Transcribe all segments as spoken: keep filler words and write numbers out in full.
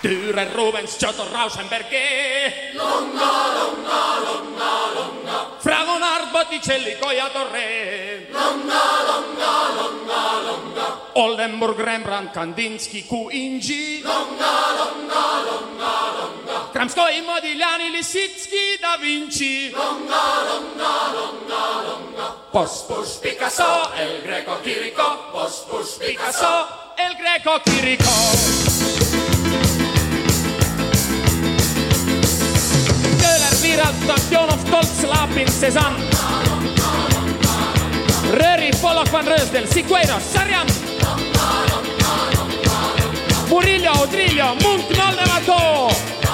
Dürer, Rubens, Giotto, Rauschenberg, Lunga, lunga, lunga, lunga. Fragonard, Botticelli, Goya, Doré, Lunga, lunga, lunga, lunga. Oldenburg, Rembrandt, Kandinsky, Q. Ingi, Lunga, lunga, lunga, lunga. Kramskoi, Modigliani, Lisitsky, Da Vinci, Lunga, lunga, lunga, lunga. Post, Push, Picasso, El Greco, Chirico. Post, push, Picasso. El Greco, Chirico. Taktionov, Tolts, Lapin, Cézanne, Röri, Pollock, Van Rösdel, Siqueiros, Sarian, Murillo, Audrillo, Munch, Nolde,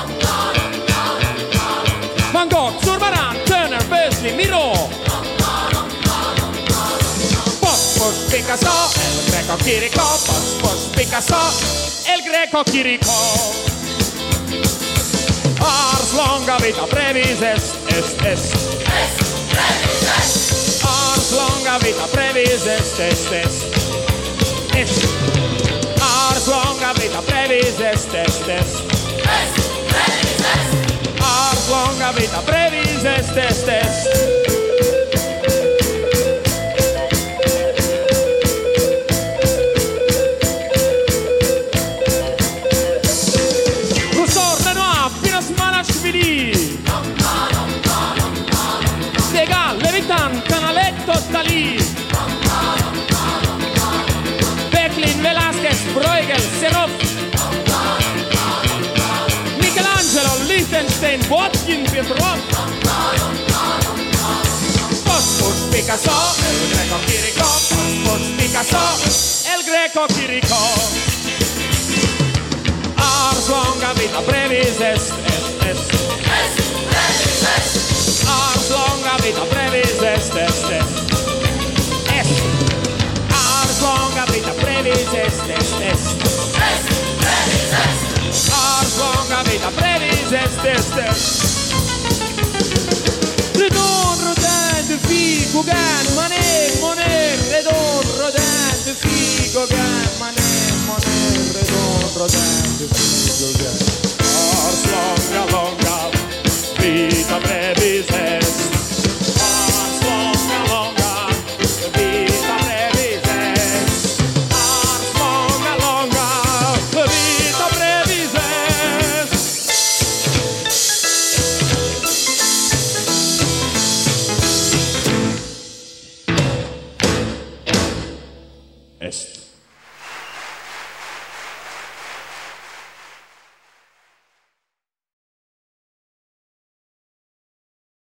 Van Gogh, Zurbaran, Turner, Bosley, Miro, Post, Post, Picasso, El Greco, Chirico, Post, Post, Picasso, El Greco, Chirico. Ars longa vita brevis est, est, est. Est, brevis est. Ars longa vita brevis est, est, est. Est. Ars longa vita brevis est, est, est. Est, brevis est. Ars longa vita brevis est, est, est. Segal, Levitan, Canaletto, Dalì, Becklin, Velázquez, Bruegel, Serov, Michelangelo, Liechtenstein, Botkin, Pietrov, Post, Post, Picasso, El Greco, Chirico, Post, Post, Picasso, El Greco, Chirico. Ars longa vita brevis est, est, est. Est, brevis est. Ars longa vita brevis est, est, est. Est. Ars longa vita brevis est, est, est. Est, brevis est. Ars longa vita brevis est, est, est. Redon, rodin de fille, Gauguin, Manet, Monet, Redon, rodin de fille, Gauguin, Manet, Monet, Redon, rodin de fille, Gauguin.